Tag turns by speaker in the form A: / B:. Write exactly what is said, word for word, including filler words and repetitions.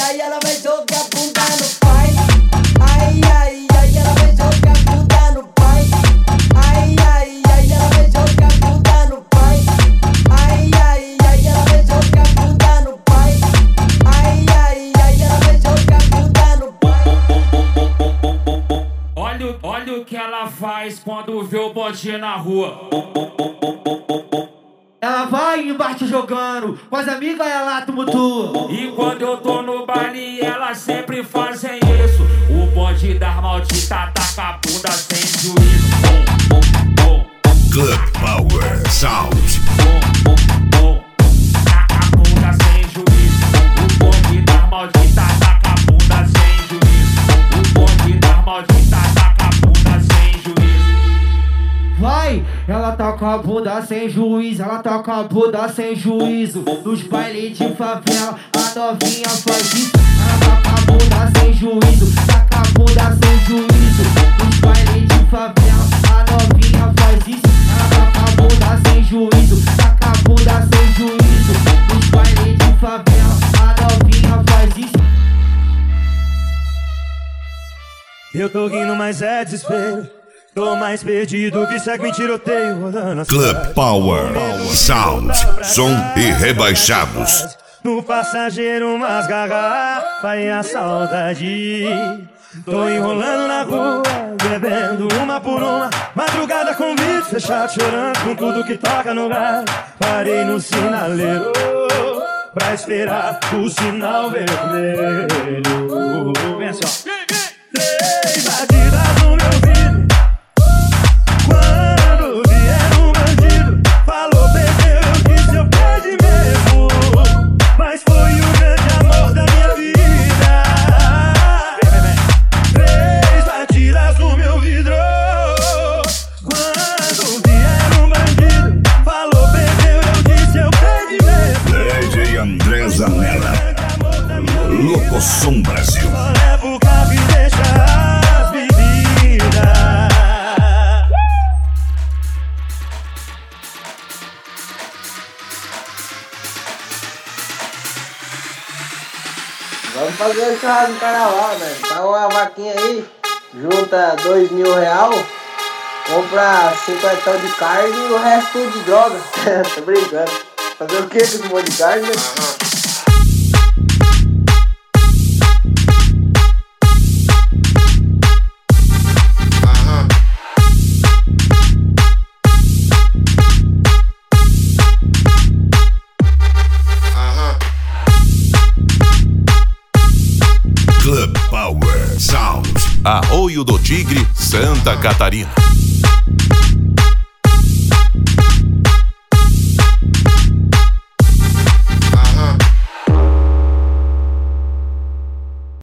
A: ai, ela vai jogar bunda no pai. Ai, ai, ai, ela vai jogar bunda no pai. Ai, ai, ai, ela vai jogar bunda no pai. Ai, ai, ai, ela vai jogar bunda no pai. Ai, ai, ai, ela vai jogar bunda no pai.
B: Olha, olha o que ela faz quando vê o bonde na rua.
C: Ela vai embaixo jogando, com as amigas ela tumultua.
B: E quando eu tô no baile, elas sempre fazem isso. O bonde das malditas taca a bunda sem juízo. Bom, bom, bom.
D: Club Power Sound.
B: Bom, bom, bom. Taca a bunda sem juízo. O bonde das malditas taca a bunda sem juízo. O bonde das malditas taca a bunda sem juízo.
C: Vai, ela tá com a bunda sem juízo, ela tá com a bunda sem juízo. Nos bailes de favela, a novinha faz isso. Ela tá com a bunda sem juízo, tá com a bunda sem juízo. Nos bailes de favela, a novinha faz isso. Ela tá com a bunda sem juízo, tá com a bunda sem juízo. Nos bailes de favela, a novinha faz isso.
E: Eu tô rindo, mas é desespero. Tô mais perdido que segue em tiroteio rodando as
D: Club
E: cidade.
D: Power Sound. Som e rebaixados.
E: No passageiro umas garrafas e a saudade. Tô enrolando na rua, bebendo uma por uma. Madrugada com vidro fechado, chorando com tudo que toca no rádio. Parei no sinaleiro pra esperar o sinal vermelho. Vem assim, ó. Três batidas no meu vidro. Quando vier um bandido, falou, perdeu, eu disse, eu perdi mesmo. Mas foi o grande amor da minha vida. Três batidas no meu vidro. Quando vier um bandido, falou, perdeu, eu disse, eu perdi mesmo.
D: D J André Zanella. Louco Som Brasil.
E: Só levo o carro e deixa as bebidas.
A: Vamos fazer um churrasco no carnaval, né? Paga uma vaquinha aí, junta dois mil real, compra cinquenta de carne e o resto tudo de droga. Tô brincando. Fazer o que com esse monte de carne, né?
D: Club Power Sound. Arroio do Tigre, Santa Catarina.